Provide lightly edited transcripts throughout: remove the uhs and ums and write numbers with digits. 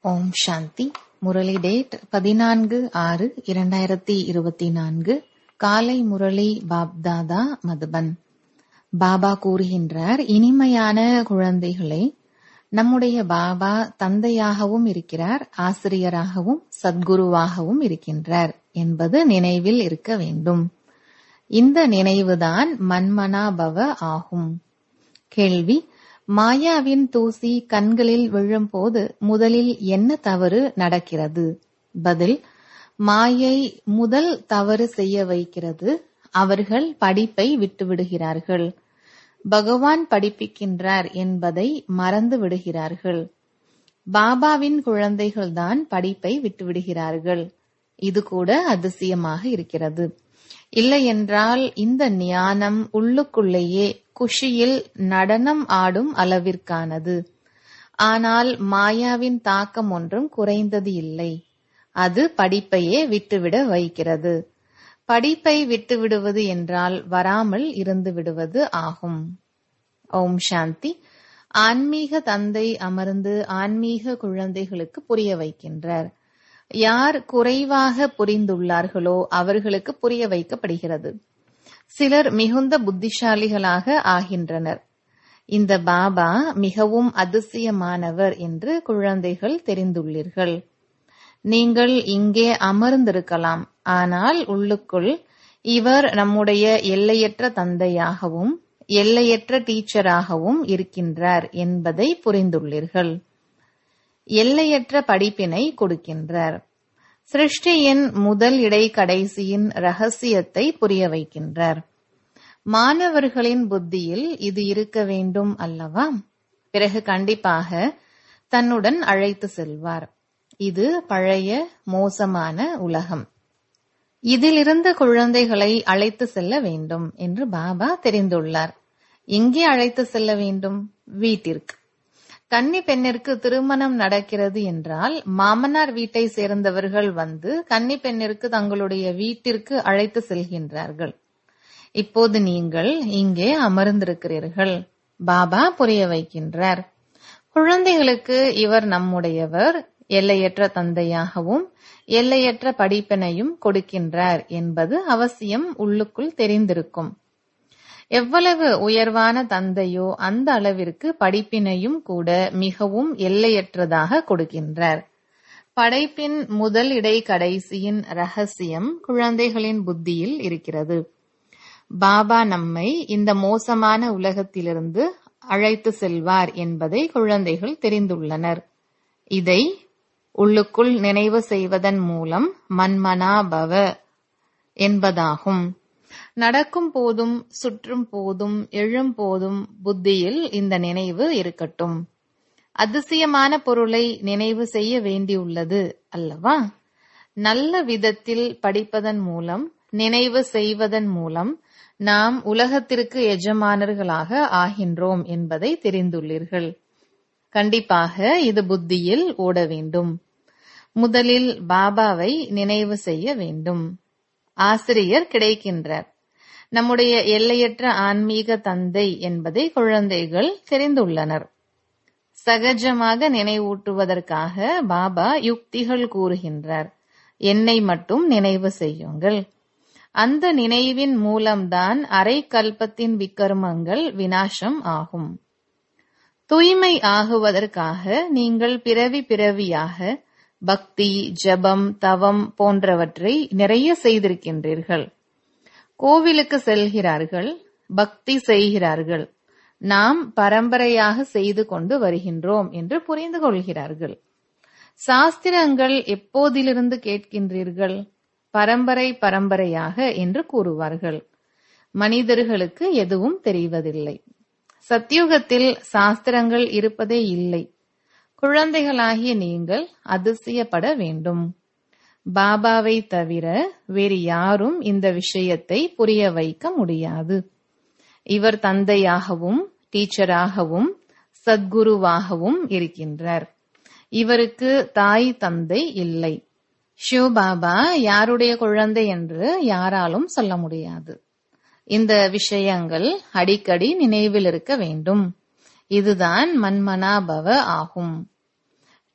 ஓம் சாந்தி. Murali date 14/6/2024. காலை முரளி பாப்தாதா மதுபன். பாபா கூறுகின்றார், இனிமையான குழந்தைகளே, நம்முடைய பாபா தந்தையாகவும் இருக்கிறார், ஆசிரியராகவும் சத்குருவாகவும் இருக்கின்றார் என்பது நினைவில் இருக்க வேண்டும். இந்த நினைவுதான் மன்மனா பவ ஆகும். கேள்வி: மாயாவின் தூசி கண்களில் விழும்போது முதலில் என்ன தவறு நடக்கிறது? பதில்: மாயை முதல் தவறு செய்ய வைக்கிறது. அவர்கள் படிப்பை விட்டுவிடுகிறார்கள். பகவான் படிப்பிக்கின்றார் என்பதை மறந்து விடுகிறார்கள். பாபாவின் குழந்தைகள்தான் படிப்பை விட்டுவிடுகிறார்கள். இது கூட அதிசயமாக இருக்கிறது. இல்லையென்றால் இந்த ஞானம் உள்ளுக்குள்ளேயே குஷியில் நடனம் ஆடும் அளவிற்கானது. ஆனால் மாயாவின் தாக்கம் ஒன்றும் குறைந்தது இல்லை. அது படிப்பையே விட்டுவிட வைக்கிறது. படிப்பை விட்டுவிடுவது என்றால் வராமல் இருந்து விடுவது ஆகும். ஓம் சாந்தி. ஆன்மீக தந்தை அமர்ந்து ஆன்மீக குழந்தைகளுக்கு புரிய வைக்கின்றார். யார் குறைவாக புரிந்துள்ளார்களோ அவர்களுக்கு புரிய வைக்கப்படுகிறது. சிலர் மிகுந்த புத்திசாலிகளாக ஆகின்றனர். இந்த பாபா மிகவும் அதிசயமானவர் என்று குழந்தைகள் தெரிந்துள்ளீர்கள். நீங்கள் இங்கே அமர்ந்திருக்கலாம், ஆனால் உள்ளுக்குள் இவர் நம்முடைய எல்லையற்ற தந்தையாகவும் எல்லையற்ற டீச்சராகவும் இருக்கின்றார் என்பதை புரிந்துள்ளீர்கள். எல்லையற்ற படிப்பினை கொடுக்கின்றார். சிருஷ்டியின் முதல் இடை கடைசியின் ரகசியத்தை புரிய வைக்கின்றார். மாணவர்களின் புத்தியில் இது இருக்க வேண்டும் அல்லவா? பிறகு கண்டிப்பாக தன்னுடன் அழைத்து செல்வார். இது பழைய மோசமான உலகம். இதிலிருந்து குழந்தைகளை அழைத்து செல்ல வேண்டும் என்று பாபா தெரிந்துள்ளார். எங்கே அழைத்து செல்ல வேண்டும்? வீட்டிற்கு. கன்னி பெண்ணிற்கு திருமணம் நடக்கிறது என்றால் மாமனார் வீட்டை சேர்ந்தவர்கள் வந்து கன்னி பெண்ணிற்கு தங்களுடைய வீட்டிற்கு அழைத்து செல்கின்றார்கள். இப்போது நீங்கள் இங்கே அமர்ந்திருக்கிறீர்கள். பாபா புரிய வைக்கின்றார். குழந்தைகளுக்கு இவர் நம்முடையவர், எல்லையற்ற தந்தையாகவும் எல்லையற்ற படிப்பினையும் கொடுக்கின்றார் என்பது அவசியம் உள்ளுக்குள் தெரிந்திருக்கும். எவ்வளவு உயர்வான தந்தையோ அந்த அளவிற்கு படிப்பினையும் கூட மிகவும் எல்லையற்றதாக கொடுக்கின்றார். படைப்பின் முதல் இடை கடைசியின் ரகசியம் குழந்தைகளின் புத்தியில் இருக்கிறது. பாபா நம்மை இந்த மோசமான உலகத்திலிருந்து அழைத்து செல்வார் என்பதை குழந்தைகள் தெரிந்துள்ளனர். இதை உள்ளுக்குள் நினைவு செய்வதன் மூலம் மன்மனா பவ என்பதாகும். நடக்கும் போதும் சுற்றும் போதும் எழும் போதும் புத்தியில் இந்த நினைவு இருக்கட்டும். அதிசயமான பொருளை நினைவு செய்ய வேண்டியுள்ளது அல்லவா? நல்ல விதத்தில் படிப்பதன் மூலம், நினைவு செய்வதன் மூலம் நாம் உலகத்திற்கு எஜமானர்களாக ஆகின்றோம் என்பதை தெரிந்துள்ளீர்கள். கண்டிப்பாக இது புத்தியில் ஓட வேண்டும். முதலில் பாபாவை நினைவு செய்ய வேண்டும். ஆசிரியர் கிடைக்கின்றார். நம்முடைய எல்லையற்ற ஆன்மீக தந்தை என்பதை குழந்தைகள் தெரிந்துள்ளனர். சகஜமாக நினைவூட்டுவதற்காக பாபா யுக்திகள் கூறுகின்றார். என்னை மட்டும் நினைவு செய்யுங்கள். அந்த நினைவின் மூலம்தான் அரை கல்பத்தின் விக்கர்மங்கள் விநாசம் ஆகும். தூய்மை ஆகுவதற்காக நீங்கள் பிறவி பிறவியாக பக்தி, ஜபம், தவம் போன்றவற்றை நிறைய செய்திருக்கின்றீர்கள். கோவிலுக்கு செல்கிறார்கள், பக்தி செய்கிறார்கள். நாம் பரம்பரையாக செய்து கொண்டு வருகின்றோம் என்று புரிந்து கொள்கிறார்கள். சாஸ்திரங்கள் எப்போதிலிருந்து கேட்கின்றீர்கள்? பரம்பரை பரம்பரையாக என்று கூறுவார்கள். மனிதர்களுக்கு எதுவும் தெரிவதில்லை. சத்யுகத்தில் சாஸ்திரங்கள் இருப்பதே இல்லை. குழந்தைகளாகிய நீங்கள் அதிசயப்பட வேண்டும். பாபாவை தவிர வேறு யாரும் இந்த விஷயத்தை புரிய வைக்க முடியாது. இவர் தந்தையாகவும் டீச்சராகவும் சத்குருவாகவும் இருக்கின்றார். இவருக்கு தாய் தந்தை இல்லை. சிவபாபா யாருடைய குழந்தை என்று யாராலும் சொல்ல முடியாது. இந்த விஷயங்கள் அடிக்கடி நினைவில் இருக்க வேண்டும். இதுதான் மன்மனா பவ ஆகும்.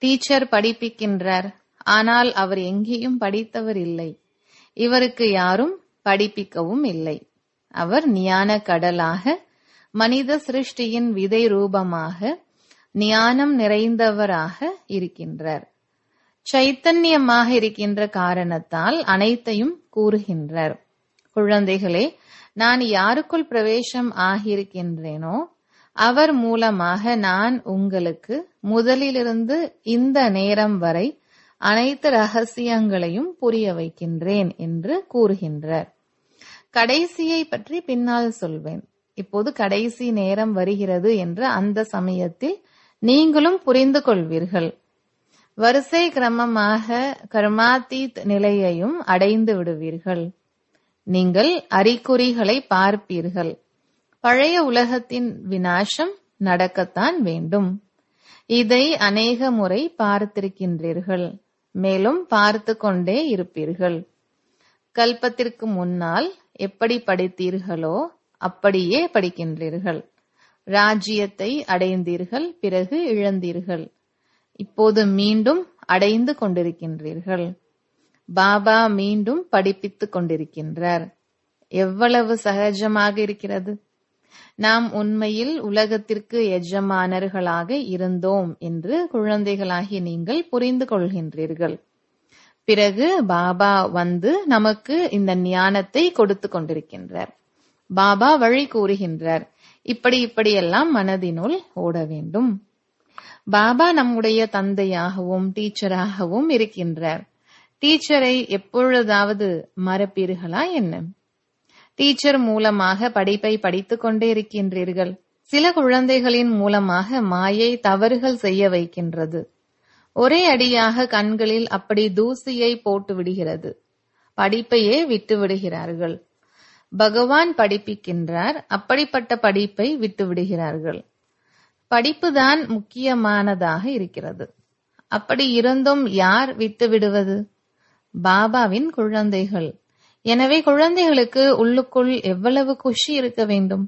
டீச்சர் படிப்பிக்கின்றார், ஆனால் அவர் எங்கேயும் படித்தவர் இல்லை. இவருக்கு யாரும் படிப்பிக்கவும் இல்லை. அவர் ஞான கடலாக, மனித சிருஷ்டியின் விதை ரூபமாக, ஞானம் நிறைந்தவராக இருக்கின்றார். சைத்தன்யமாக இருக்கின்ற காரணத்தால் அனைத்தையும் கூறுகின்றார். குழந்தைகளே, நான் யாருக்குள் பிரவேசம் ஆகியிருக்கின்றேனோ அவர் மூலமாக நான் உங்களுக்கு முதலிலிருந்து இந்த நேரம் வரை அனைத்து ரகசியங்களையும் புரிய வைக்கின்றேன் என்று கூறுகின்றார். கடைசியை பற்றி பின்னால் சொல்வேன். இப்போது கடைசி நேரம் வருகிறது என்று அந்த சமயத்தில் நீங்களும் புரிந்து கொள்வீர்கள். வரிசை கிரமமாக கர்மாதீத் நிலையையும் அடைந்து விடுவீர்கள். நீங்கள் அறிகுறிகளை பார்ப்பீர்கள். பழைய உலகத்தின் விநாசம் நடக்கத்தான் வேண்டும். இதை அநேக முறை பார்த்திருக்கின்றீர்கள், மேலும் பார்த்து கொண்டே இருப்பீர்கள். கல்பத்திற்கு முன்னால் எப்படி படித்தீர்களோ அப்படியே படிக்கின்றீர்கள். ராஜ்யத்தை அடைந்தீர்கள், பிறகு இழந்தீர்கள். இப்போது மீண்டும் அடைந்து கொண்டிருக்கின்றீர்கள். பாபா மீண்டும் படிப்பித்துக் கொண்டிருக்கின்றார். எவ்வளவு சகஜமாக இருக்கிறது! நாம் உண்மையில் உலகத்திற்கு எஜமானர்களாக இருந்தோம் என்று குழந்தைகளாகி நீங்கள் புரிந்து கொள்கின்றீர்கள். பிறகு பாபா வந்து நமக்கு இந்த ஞானத்தை கொடுத்து கொண்டிருக்கின்றார். பாபா வழி கூறுகின்றார். இப்படியெல்லாம் மனதினுள் ஓட வேண்டும். பாபா நம்முடைய தந்தையாகவும் டீச்சராகவும் இருக்கின்றார். டீச்சரை எப்பொழுதாவது மறப்பீர்களா என்ன? டீச்சர் மூலமாக படிப்பை படித்துக் கொண்டே இருக்கின்றீர்கள். சில குழந்தைகளின் மூலமாக மாயை தவறுகள் செய்ய வைக்கின்றது. ஒரே அடியாக கண்களில் அப்படி தூசியை போட்டு விடுகிறது. படிப்பையே விட்டு விடுகிறார்கள். பகவான் படிப்பிக்கின்றார், அப்படிப்பட்ட படிப்பை விட்டு விடுகிறார்கள். படிப்புதான் முக்கியமானதாக இருக்கிறது. அப்படி இருந்தும் யார் விட்டு விடுவது? பாபாவின் குழந்தைகள். எனவே குழந்தைகளுக்கு உள்ளுக்குள் எவ்வளவு குஷி இருக்க வேண்டும்.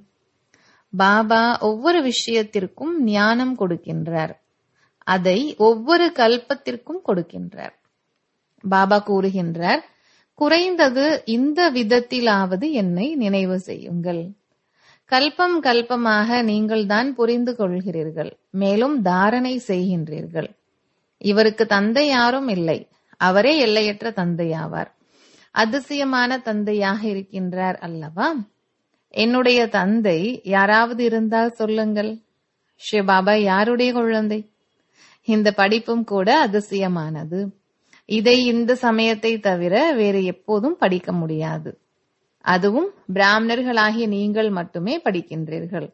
பாபா ஒவ்வொரு விஷயத்திற்கும் ஞானம் கொடுக்கின்றார். அதை ஒவ்வொரு கல்பத்திற்கும் கொடுக்கின்றார். பாபா கூறுகின்றார், குறைந்தது இந்த விதத்திலாவது என்னை நினைவு செய்யுங்கள். கல்பம் கல்பமாக நீங்கள் தான் புரிந்து கொள்கிறீர்கள், மேலும் தாரணை செய்கின்றீர்கள். இவருக்கு தந்தை யாரும் இல்லை, அவரே எல்லையற்ற தந்தையாவார். அதிசயமான தந்தையாக இருக்கின்றார் அல்லவா? என்னுடைய தந்தை யாராவது இருந்தால் சொல்லுங்கள். சிவபாபா யாருடைய குழந்தை? இந்த படிப்பும் கூட அதிசயமானது. இதை இந்த சமயத்தை தவிர வேறு எப்போதும் படிக்க முடியாது. அதுவும் பிராமணர்களாகிய நீங்கள் மட்டுமே படிக்கின்றீர்கள்.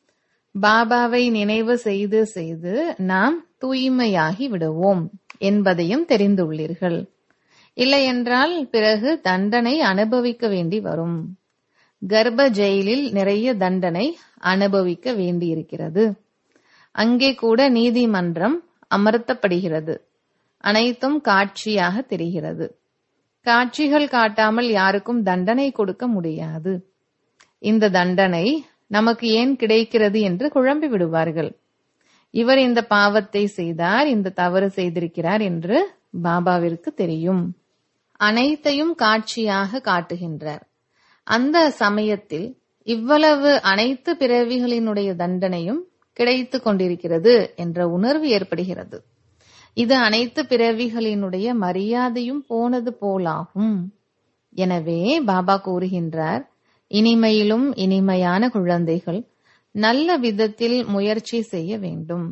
பாபாவை நினைவு செய்து செய்து நாம் தூய்மையாகி விடுவோம் என்பதையும் தெரிந்துள்ளீர்கள். இல்லையென்றால் பிறகு தண்டனை அனுபவிக்க வேண்டி வரும். கர்ப்ப ஜெயிலில் நிறைய தண்டனை அனுபவிக்க வேண்டியிருக்கிறது. அங்கே கூட நீதிமன்றம் அமர்த்தப்படுகிறது. அனைத்தும் காட்சியாக தெரிகிறது. காட்சிகள் காட்டாமல் யாருக்கும் தண்டனை கொடுக்க முடியாது. இந்த தண்டனை நமக்கு ஏன் கிடைக்கிறது என்று குழம்பி விடுவார்கள். இவர் இந்த பாவத்தை செய்தார், இந்த தவறு செய்திருக்கிறார் என்று பாபாவிற்கு தெரியும். அனைத்தையும் காட்சியாக காட்டுகின்றார். அந்த சமயத்தில் இவ்வளவு அனைத்து பிறவிகளினுடைய தண்டனையும் கிடைத்து கொண்டிருக்கிறது என்ற உணர்வு ஏற்படுகிறது. இது அனைத்து பிறவிகளினுடைய மரியாதையும் போனது போலாகும். எனவே பாபா கூறுகின்றார், இனிமையிலும் இனிமையான குழந்தைகள் நல்ல விதத்தில் முயற்சி செய்ய வேண்டும்.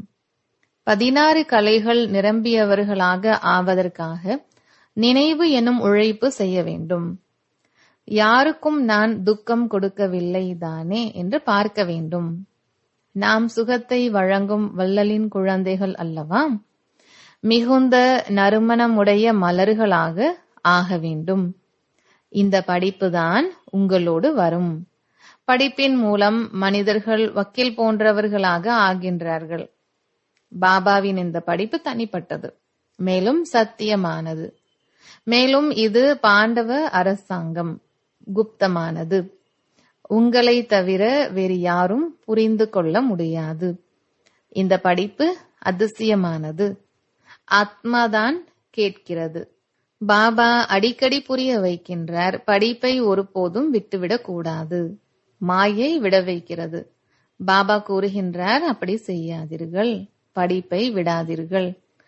16 கலைகள் நிரம்பியவர்களாக ஆவதற்காக நினைவு எனும் உழைப்பு செய்ய வேண்டும். யாருக்கும் நான் துக்கம் கொடுக்கவில்லை தானே என்று பார்க்க வேண்டும். நாம் சுகத்தை வழங்கும் வள்ளலின் குழந்தைகள் அல்லவா? மிகுந்த நறுமணமுடைய மலர்களாக ஆக வேண்டும். இந்த படிப்புதான் உங்களோடு வரும். படிப்பின் மூலம் மனிதர்கள் வக்கீல் போன்றவர்களாக ஆகின்றார்கள். பாபாவின் இந்த படிப்பு தனிப்பட்டது, மேலும் சத்தியமானது. மேலும் இது பாண்டவ அரசாங்கம், குப்தமானது. உங்களை தவிர வேறு யாரும் புரிந்து கொள்ள முடியாது. இந்த படிப்பு அதிசயமானது. ஆத்மாதான் கேட்கிறது. பாபா அடிக்கடி புரிய வைக்கின்றார், படிப்பை ஒருபோதும் விட்டுவிடக் கூடாது. மாயை விட வைக்கிறது. பாபா கூறுகின்றார், அப்படி செய்யாதீர்கள், படிப்பை விடாதீர்கள்.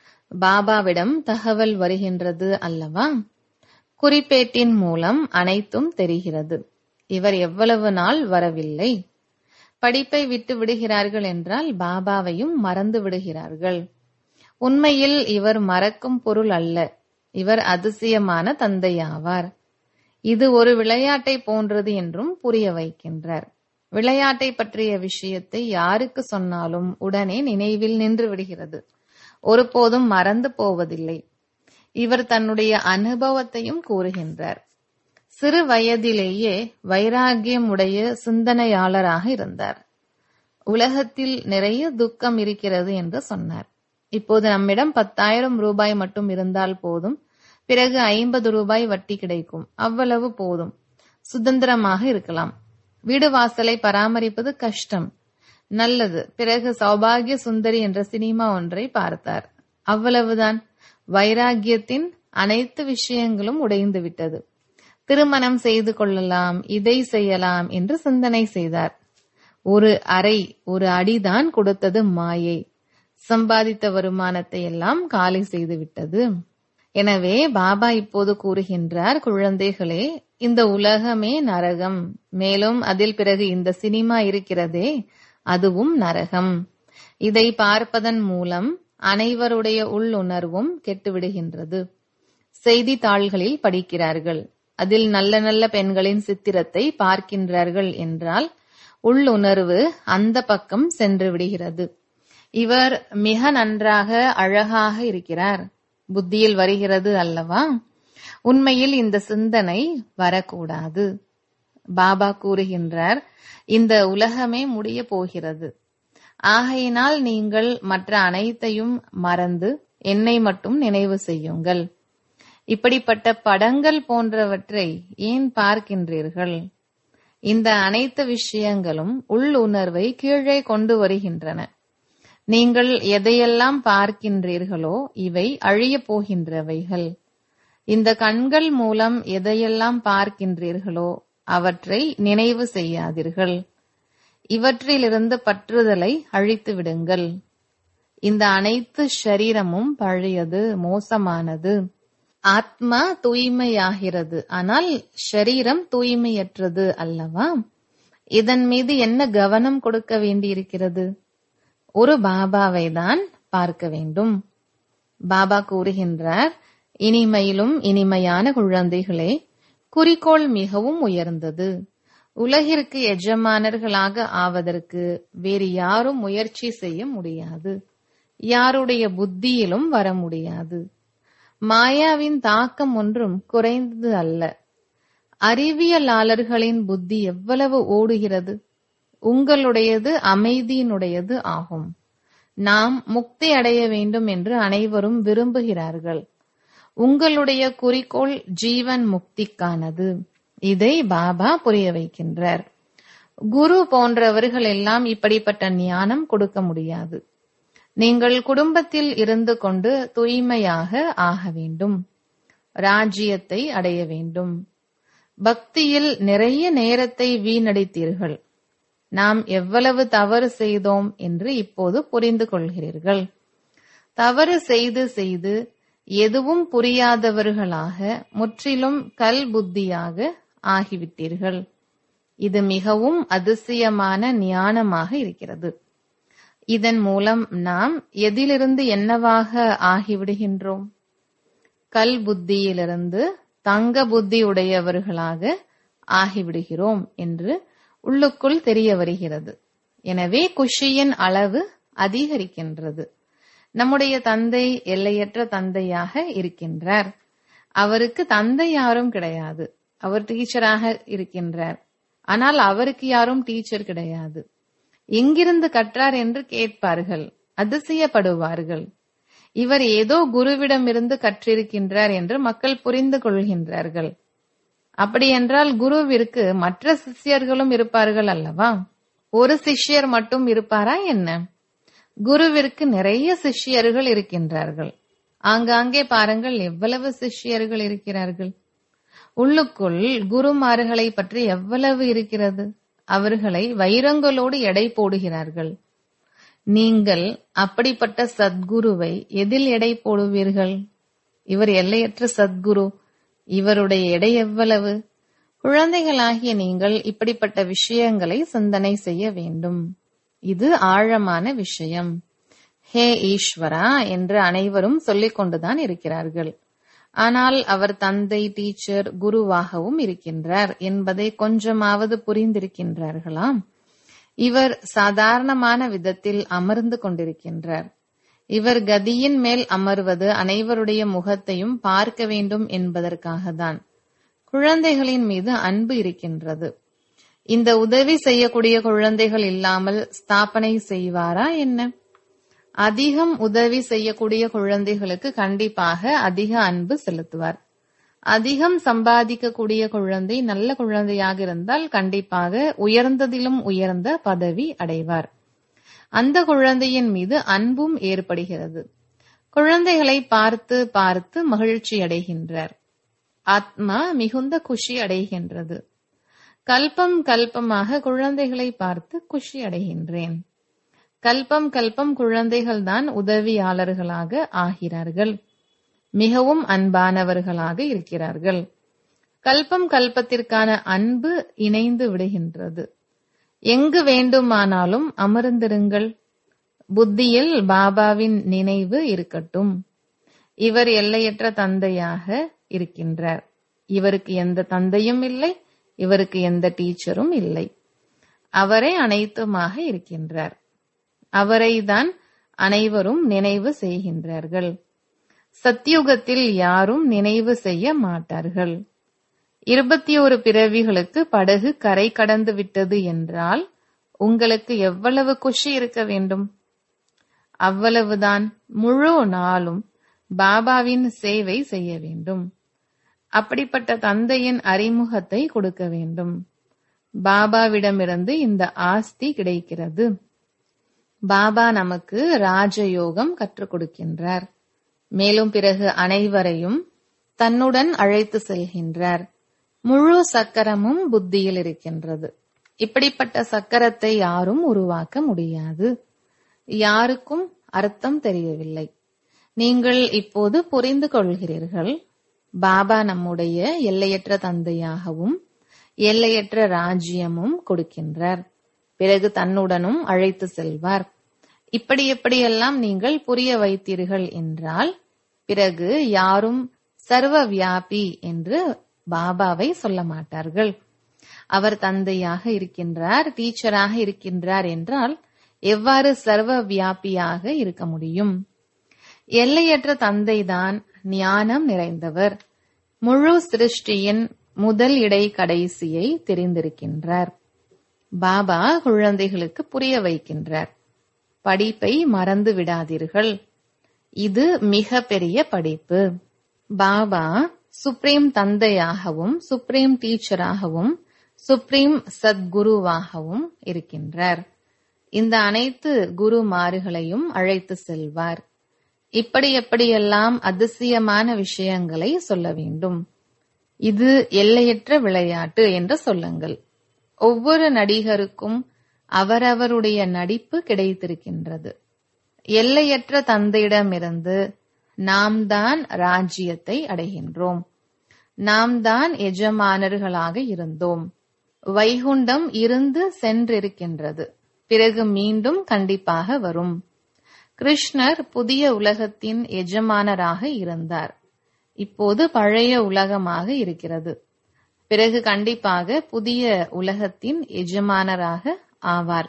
பாபாவிடம் தகவல் வருகின்றது அல்லவா? குறிப்பேட்டின் மூலம் அனைத்தும் தெரிகிறது. இவர் எவ்வளவு நாள் வரவில்லை. படிப்பை விட்டு விடுகிறார்கள் என்றால் பாபாவையும் மறந்து விடுகிறார்கள். உண்மையில் இவர் மறக்கும் பொருள் அல்ல. இவர் அதிசயமான தந்தையாவார். இது ஒரு விளையாட்டை போன்றது என்றும் புரிய வைக்கின்றார். விளையாட்டை பற்றிய விஷயத்தை யாருக்கு சொன்னாலும் உடனே நினைவில் நின்று விடுகிறது. ஒருபோதும் மறந்து போவதில்லை. இவர் தன்னுடைய அனுபவத்தையும் கூறுகின்றார். சிறு வயதிலேயே வைராகியம் உடைய சிந்தனையாளராக இருந்தார். உலகத்தில் நிறைய துக்கம் இருக்கிறது என்று சொன்னார். இப்போது நம்மிடம் 10,000 ரூபாய் மட்டும் இருந்தால் போதும். பிறகு 50 ரூபாய் வட்டி கிடைக்கும். அவ்வளவு போதும். சுதந்திரமாக இருக்கலாம். வீடு வாசலை பராமரிப்பது கஷ்டம். நல்லது. பிறகு சௌபாகிய சுந்தரி என்ற சினிமா ஒன்றை பார்த்தார். அவ்வளவுதான். வைராகியத்தின் அனைத்து விஷயங்களும் உடைந்து விட்டது. திருமணம் செய்து கொள்ளலாம், இதை செய்யலாம் என்று சிந்தனை செய்தார். ஒரு அறை, ஒரு அடிதான் கொடுத்தது மாயை. சம்பாதித்த வருமானத்தை எல்லாம் காலி செய்து விட்டது. எனவே பாபா இப்போது கூறுகின்றார், குழந்தைகளே, இந்த உலகமே நரகம். மேலும் அதில் பிறகு இந்த சினிமா இருக்கிறதே, அதுவும் நரகம். இதை பார்ப்பதன் மூலம் அனைவருடைய உள்ளுணர்வும் கெட்டுவிடுகின்றது. செய்தித்தாள்களில் படிக்கிறார்கள். அதில் நல்ல நல்ல பெண்களின் சித்திரத்தை பார்க்கின்றார்கள் என்றால் உள்ளுணர்வு அந்த பக்கம் சென்று விடுகிறது. இவர் மிக நன்றாக அழகாக இருக்கிறார், புத்தியில் வருகிறது அல்லவா? உண்மையில் இந்த சிந்தனை வரக்கூடாது. பாபா கூறுகின்றார், இந்த உலகமே முடிய போகிறது. ஆகையினால் நீங்கள் மற்ற அனைத்தையும் மறந்து என்னை மட்டும் நினைவு செய்யுங்கள். இப்படிப்பட்ட படங்கள் போன்றவற்றை ஏன் பார்க்கின்றீர்கள்? இந்த அனைத்து விஷயங்களும் உள்ளுணர்வை கீழே கொண்டு வருகின்றன. நீங்கள் எதையெல்லாம் பார்க்கின்றீர்களோ இவை அழியப் போகின்றவைகள். இந்த கண்கள் மூலம் எதையெல்லாம் பார்க்கின்றீர்களோ அவற்றை நினைவு செய்யாதீர்கள். இவற்றிலிருந்து பற்றுதலை அழித்து விடுங்கள். இந்த அனைத்து ஷரீரமும் பழையது, மோசமானது. ஆத்மா தூய்மையாகிறது, ஆனால் ஷரீரம் தூய்மையற்றது அல்லவா? இதன் மீது என்ன கவனம் கொடுக்க வேண்டியிருக்கிறது? ஒரு பாபாவை தான் பார்க்க வேண்டும். பாபா கூறுகின்றார், இனிமையிலும் இனிமையான குழந்தைகளே, குறிக்கோள் மிகவும் உயர்ந்தது. உலகிற்கு எஜமானர்களாக ஆவதற்கு வேறு யாரும் முயற்சி செய்ய முடியாது. யாருடைய புத்தியிலும் வர முடியாது. மாயாவின் தாக்கம் ஒன்றும் குறைந்தது அல்ல. அறிவியலாளர்களின் புத்தி எவ்வளவு ஓடுகிறது. உங்களுடையது அமைதியினுடையது ஆகும். நாம் முக்தி அடைய வேண்டும் என்று அனைவரும் விரும்புகிறார்கள். உங்களுடைய குறிக்கோள் ஜீவன் முக்திக்கானது. இதை பாபா புரிய வைக்கின்றார். குரு போன்றவர்கள் எல்லாம் இப்படிப்பட்ட ஞானம் கொடுக்க முடியாது. நீங்கள் குடும்பத்தில் இருந்து கொண்டு தூய்மையாக ஆக வேண்டும். ராஜ்யத்தை அடைய வேண்டும். பக்தியில் நிறைய நேரத்தை வீணடித்தீர்கள். நாம் எவ்வளவு தவறு செய்தோம் என்று இப்போது புரிந்து கொள்கிறீர்கள். தவறு செய்து செய்து எதுவும் புரியாதவர்களாக முற்றிலும் கல் புத்தியாக ஆகிவிட்டீர்கள். இது மிகவும் அதிசயமான ஞானமாக இருக்கிறது. இதன் மூலம் நாம் எதிலிருந்து என்னவாக ஆகிவிடுகின்றோம்? கல் புத்தியிலிருந்து தங்க புத்தி உடையவர்களாக ஆகிவிடுகிறோம் என்று உள்ளுக்குள் தெரிய வருகிறது. எனவே குஷியின் அளவு அதிகரிக்கின்றது. நம்முடைய தந்தை எல்லையற்ற தந்தையாக இருக்கின்றார். அவருக்கு தந்தை யாரும் கிடையாது. அவர் டீச்சராக இருக்கின்றார். ஆனால் அவருக்கு யாரும் டீச்சர் கிடையாது. எங்கிருந்து கற்றார் என்று கேட்பார்கள், அதிசயப்படுவார்கள். இவர் ஏதோ குருவிடமிருந்து கற்றிருக்கின்றார் என்று மக்கள் புரிந்து கொள்கின்றார்கள். அப்படியென்றால் குருவிற்கு மற்ற சிஷ்யர்களும் இருப்பார்கள் அல்லவா? ஒரு சிஷ்யர் மட்டும் இருப்பாரா என்ன? குருவிற்கு நிறைய சிஷ்யர்கள் இருக்கின்றார்கள். ஆங்காங்கே பாருங்கள், எவ்வளவு சிஷ்யர்கள் இருக்கிறார்கள். உள்ளுக்குள் குருமார்களை பற்றி எவ்வளவு இருக்கிறது. அவர்களை வைரங்களோடு எடை போடுகிறார்கள். நீங்கள் அப்படிப்பட்ட சத்குருவை எதில் எடை போடுவீர்கள்? இவர் எல்லையற்ற சத்குரு. இவருடைய எடை எவ்வளவு? குழந்தைகளாகிய நீங்கள் இப்படிப்பட்ட விஷயங்களை சிந்தனை செய்ய வேண்டும். இது ஆழமான விஷயம். ஹே ஈஸ்வரா என்று அனைவரும் சொல்லிக் கொண்டுதான் இருக்கிறார்கள். ஆனால் அவர் தந்தை, டீச்சர், குருவாகவும் இருக்கின்றார் என்பதை கொஞ்சமாவது புரிந்திருக்கின்றார்களா? இவர் சாதாரணமான விதத்தில் அமர்ந்து கொண்டிருக்கின்றார். இவர் கதியின் மேல் அமர்வது அனைவருடைய முகத்தையும் பார்க்க வேண்டும் என்பதற்காகத்தான். குழந்தைகளின் மீது அன்பு இருக்கின்றது. இந்த உதவி செய்யக்கூடிய குழந்தைகள் இல்லாமல் ஸ்தாபனை செய்வாரா என்ன? அதிகம் உதவி செய்யக்கூடிய குழந்தைகளுக்கு கண்டிப்பாக அதிக அன்பு செலுத்துவார். அதிகம் சம்பாதிக்கக்கூடிய குழந்தை நல்ல குழந்தையாக இருந்தால் கண்டிப்பாக உயர்ந்ததிலும் உயர்ந்த பதவி அடைவார். அந்த குழந்தையின் மீது அன்பும் ஏற்படுகிறது. குழந்தைகளை பார்த்து பார்த்து மகிழ்ச்சி அடைகின்றார். ஆத்மா மிகுந்த குஷி அடைகின்றது. கல்பம் கல்பமாக குழந்தைகளை பார்த்து குஷி அடைகின்றேன். கல்பம் கல்பம் குழந்தைகள்தான் உதவியாளர்களாக ஆகிறார்கள். மிகவும் அன்பானவர்களாக இருக்கிறார்கள். கல்பம் கல்பத்திற்கான அன்பு இணைந்து விடுகின்றது. எங்கு வேண்டுமானாலும் அமர்ந்திருங்கள். புத்தியில் பாபாவின் நினைவு இருக்கட்டும். இவர் எல்லையற்ற தந்தையாக இருக்கின்றார். இவருக்கு எந்த தந்தையும் இல்லை, இவருக்கு எந்த டீச்சரும் இல்லை. அவரே அனைத்துமாக இருக்கின்றார். அவரைதான் அனைவரும் நினைவு செய்கின்றார்கள். சத்யுகத்தில் யாரும் நினைவு செய்ய மாட்டார்கள். 21 பிறவிகளுக்கு படகு கரை கடந்து விட்டது என்றால் உங்களுக்கு எவ்வளவு குஷி இருக்க வேண்டும்? அவ்வளவுதான். முழு நாளும் பாபாவின் சேவை செய்ய வேண்டும். அப்படிப்பட்ட தந்தையின் அறிமுகத்தை கொடுக்க வேண்டும். பாபாவிடமிருந்து இந்த ஆஸ்தி கிடைக்கிறது. பாபா நமக்கு ராஜயோகம் கற்றுக் கொடுக்கின்றார். மேலும் பிறகு அனைவரையும் தன்னுடன் அழைத்து செல்கின்றார். முழு சக்கரமும் புத்தியில் இருக்கின்றது. இப்படிப்பட்ட சக்கரத்தை யாரும் உருவாக்க முடியாது. யாருக்கும் அர்த்தம் தெரியவில்லை. நீங்கள் இப்போது புரிந்து கொள்கிறீர்கள். பாபா நம்முடைய எல்லையற்ற தந்தையாகவும் எல்லையற்ற ராஜ்யமும் கொடுக்கின்றார். பிறகு தன்னுடனும் அழைத்து செல்வார். இப்படி எப்படியெல்லாம் நீங்கள் புரிய வைத்தீர்கள் என்றால் பிறகு யாரும் சர்வ வியாபி என்று பாபாவை சொல்ல மாட்டார்கள். அவர் தந்தையாக இருக்கின்றார், டீச்சராக இருக்கின்றார் என்றால் எவ்வாறு சர்வ வியாபியாக இருக்க முடியும்? எல்லையற்ற தந்தைதான் ஞானம் நிறைந்தவர். முழு சிருஷ்டியின் முதல் இடை கடைசியை தெரிந்திருக்கின்றார். பாபா குழந்தைகளுக்கு புரிய வைக்கின்றார். படிப்பை மறந்து விடாதீர்கள். இது மிக பெரிய படிப்பு. பாபா சுப்ரீம் தந்தையாகவும் சுப்ரீம் டீச்சராகவும் சுப்ரீம் சத்குருவாகவும் இருக்கின்றார். இந்த அனைத்து குருமார்களையும் அழைத்து செல்வார். இப்படி எப்படியெல்லாம் அதிசயமான விஷயங்களை சொல்ல வேண்டும். இது எல்லையற்ற விளையாட்டு என்று சொல்லுங்கள். ஒவ்வொரு நடிகருக்கும் அவரவருடைய நடிப்பு கிடைத்திருக்கின்றது. எல்லையற்ற தந்தையிடமிருந்து நாம் தான் ராஜ்யத்தை அடைகின்றோம். நாம் தான் எஜமானர்களாக இருந்தோம். வைகுண்டம் இருந்து சென்றிருக்கின்றது. பிறகு மீண்டும் கண்டிப்பாக வரும். கிருஷ்ணர் புதிய உலகத்தின் எஜமானராக இருந்தார். இப்போது பழைய உலகமாக இருக்கிறது. பிறகு கண்டிப்பாக புதிய உலகத்தின் எஜமானராக ஆவார்.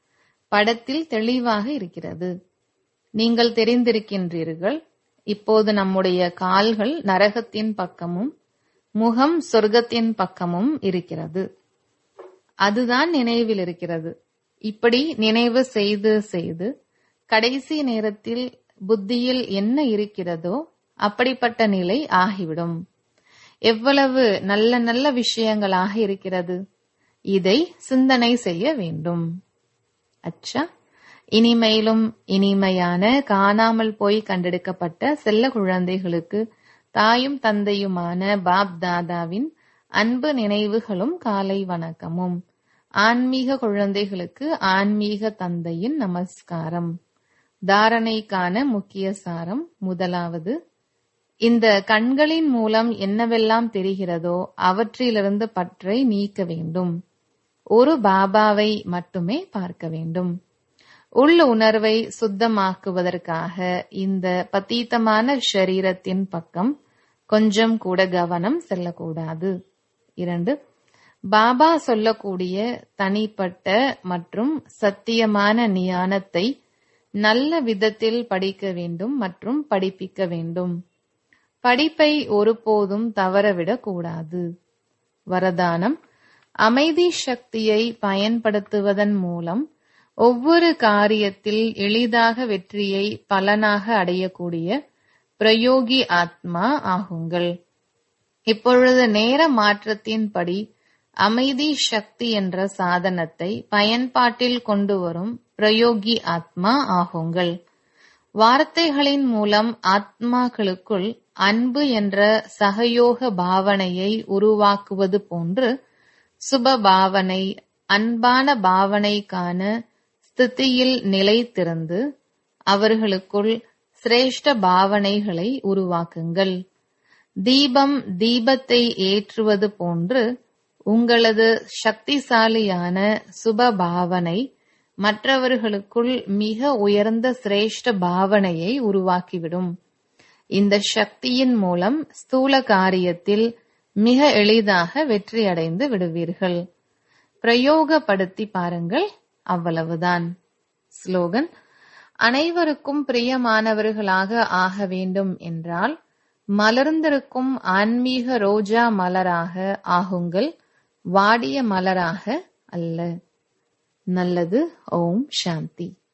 படத்தில் தெளிவாக இருக்கிறது. நீங்கள் தெரிந்திருக்கின்றீர்கள். இப்போது நம்முடைய கால்கள் நரகத்தின் பக்கமும் முகம் சொர்க்கத்தின் பக்கமும் இருக்கிறது. அதுதான் நினைவில் இருக்கிறது. இப்படி நினைவு செய்து செய்து கடைசி நேரத்தில் புத்தியில் என்ன இருக்கிறதோ அப்படிப்பட்ட நிலை ஆகிவிடும். எவ்வளவு நல்ல நல்ல விஷயங்களாக இருக்கிறது. இதை சிந்தனை செய்ய வேண்டும். அச்சா, இனிமையிலும் இனிமையான காணாமல் போய் கண்டெடுக்கப்பட்ட செல்ல குழந்தைகளுக்கு தாயும் தந்தையுமான பாப் தாதாவின் அன்பு நினைவுகளும் காலை வணக்கமும். ஆன்மீக குழந்தைகளுக்கு ஆன்மீக தந்தையின் நமஸ்காரம். தாரணைக்கான முக்கிய சாரம். முதலாவது, இந்த கண்களின் மூலம் என்னவெல்லாம் தெரிகிறதோ அவற்றிலிருந்து பற்றை நீக்க வேண்டும். ஒரு பாபாவை மட்டுமே பார்க்க வேண்டும். உள்ள உணர்வை சுத்தமாக்குவதற்காக இந்த பதீதமான ஷரீரத்தின் பக்கம் கொஞ்சம் கூட கவனம் செல்லக்கூடாது. 2. பாபா சொல்லக்கூடிய தனிப்பட்ட மற்றும் சத்தியமான ஞானத்தை நல்ல விதத்தில் படிக்க வேண்டும் மற்றும் படிப்பிக்க வேண்டும். படிப்பை ஒருபோதும் தவறவிடக் கூடாது. வரதானம்: அமைதி சக்தியை பயன்படுத்துவதன் மூலம் ஒவ்வொரு காரியத்தில் எளிதாக வெற்றியை பலனாக அடையக்கூடிய பிரயோகி ஆத்மா ஆகுங்கள். இப்பொழுது நேர மாற்றத்தின்படி அமைதி சக்தி என்ற சாதனத்தை பயன்பாட்டில் கொண்டு வரும் பிரயோகி ஆத்மா ஆகுங்கள். வார்த்தைகளின் மூலம் ஆத்மாக்களுக்குள் அன்பு என்ற சகயோக பாவனையை உருவாக்குவது போன்று சுப பாவனை, அன்பான பாவனைக்கான ஸ்திதியில் நிலைத்திருந்து அவர்களுக்குள் சிரேஷ்ட பாவனைகளை உருவாக்குங்கள். தீபம் தீபத்தை ஏற்றுவது போன்று உங்களது சக்திசாலியான சுப பாவனை மற்றவர்களுக்குள் மிக உயர்ந்த சிரேஷ்ட பாவனையை உருவாக்கிவிடும். இந்த சக்தியின் மூலம் ஸ்தூல காரியத்தில் மிக எளிதாக வெற்றி அடைந்து விடுவீர்கள். பிரயோகப்படுத்தி பாருங்கள், அவ்வளவுதான். ஸ்லோகன்: அனைவருக்கும் பிரியமானவர்களாக ஆக வேண்டும் என்றால் மலர்ந்திருக்கும் ஆன்மீக ரோஜா மலராக ஆகுங்கள், வாடிய மலராக அல்ல. நல்லது. ஓம் சாந்தி.